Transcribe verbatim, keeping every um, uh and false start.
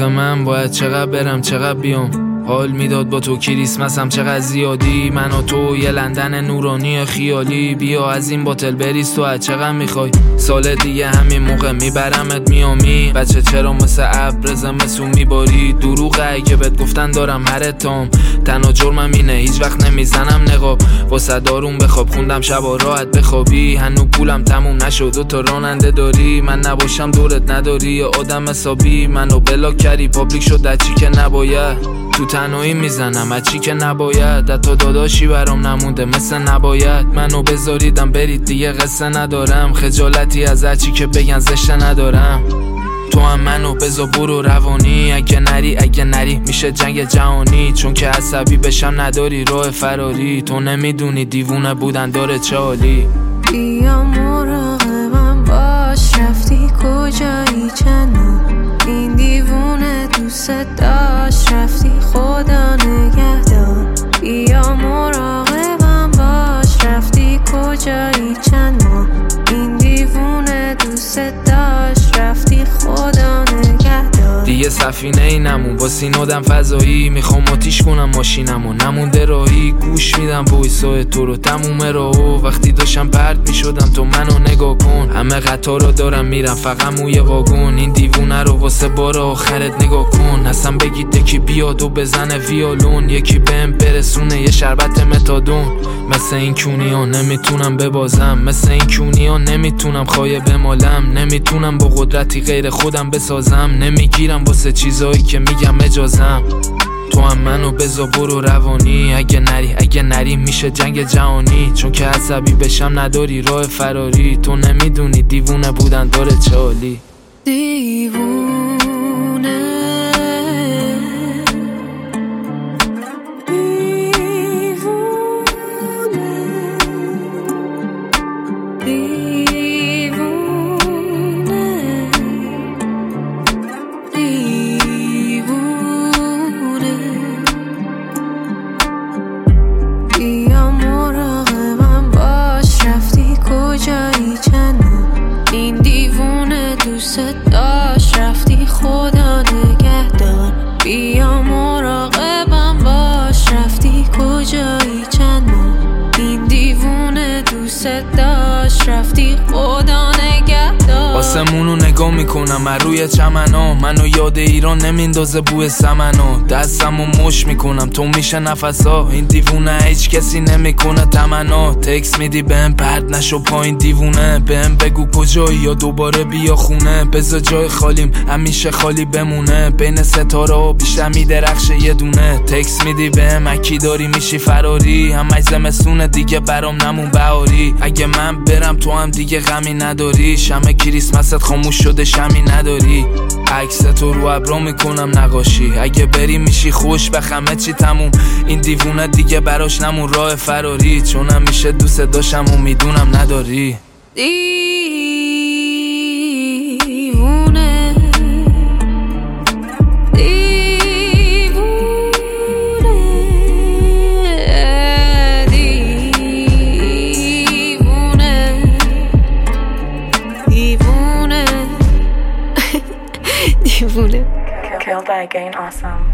آخه من باید چقدر برم چقدر بیام، حال میداد با تو کریسمسم چقدر زیادی، من و تو یه لندن نورانی خیالی، بیا از این باتل بریز تو از چقدر میخوای، سال دیگه همین موقع میبرمت میامی، بچه چرا مثل ابر زمستون میباری، دروغه اگه بهت گفتن دارم هر تام، تنها جرمم اینه هیچ وقت نمیزنم نقاب، واسه دارون بخواب خوندم شبا راحت بخوابی، هنو پولم تموم نشد و تو راننده داری، من نباشم دورت نداری یه آدم حسابی، منو بلاک کردی پابلیک شد در چی که نباید، تو تنهایی میزنم از چی که نباید، حتی داداشی برام نمونده مثل نباید، منو بذاریدم برید دیگه قصه ندارم، خجالتی از هرچی که بگن زشته ندارم، تو هم منو بذار برو روانی، اگه نری اگه نری میشه جنگ جهانی، چون که عصبی بشم نداری راه فراری، تو نمیدونی دیوونه بودن داره چه حالی، بیا مراقبم باش رفتی کجایی چنو، این دیوونه دوست داشت رفتی خدا نگهدار، بیا مراقبم باش رفتی کجایی چند ماه، این دیوونه دوست داشت رفتی خدا نگهدار، دیگه سفینه ای نمون با سینادم فضایی، میخوام آتیش کنم ماشینمو نمونده راهی، گوش میدم وایسای تو رو تموم راهو، وقتی داشتم پرت میشدم تو منو نگاه کن، همه قطارا دارم میرم فقط موی واگن، این دیوونه رو واسه بار آخرت نگاه کن، اصلا بگید یکی بیاد و بزنه ویولون، یکی بهم برسونه یه شربت متادون، مثل این کونیا نمیتونم ببازم، مثل این کونیا نمیتونم خایه بمالم، نمیتونم با قدرتی غیر خودم بسازم، نمیگیرم واسه چیزایی که میگم اجازم، تو هم منو بذار برو روانی، اگه نری اگه نری میشه جنگ جهانی، چون که عصبی بشم نداری راه فراری، تو نمیدونی دیوونه بودن داره چه حالی، دیوونه این دیوونه دوست داشت رفتی خدا نگهدار، بیا مراقبم باش رفتی کجایی چند ماه، این دیوونه دوست داشت رفتی خدا نگهدار، آسمونو نگاه میکنم از روی چمنا، منو یاد ایران نمیندازه بوی سمنا، دستمو مش میکنم تو میشه نفسا، این دیوونه هیچ کسی نمیکنه تمنا، تکس میدی بهم پرد نشو پایین دیوونه، بهم بگو کجایی یا دوباره بیا خونه، بذار جای خالیم همیشه خالی بمونه، بین ستاره ها بیشتر میدرخشه یه دونه، تکس میدی بهم اکی داری میشی فراری، همش زمستونه دیگه برام نمون بهاری، اگه من برم تو هم دیگه غمی نداری، شمع کریسمست خاموش شده شمی نداری، عکس تو رو ابرا میکنم نقاشی، اگه بری میشی خوش به همه چی تموم، این دیوونه دیگه براش نمون راه فراری، چون همیشه دوست داشتم و میدونم نداری، دیوونه دیوونه Killed by Gain Awesome.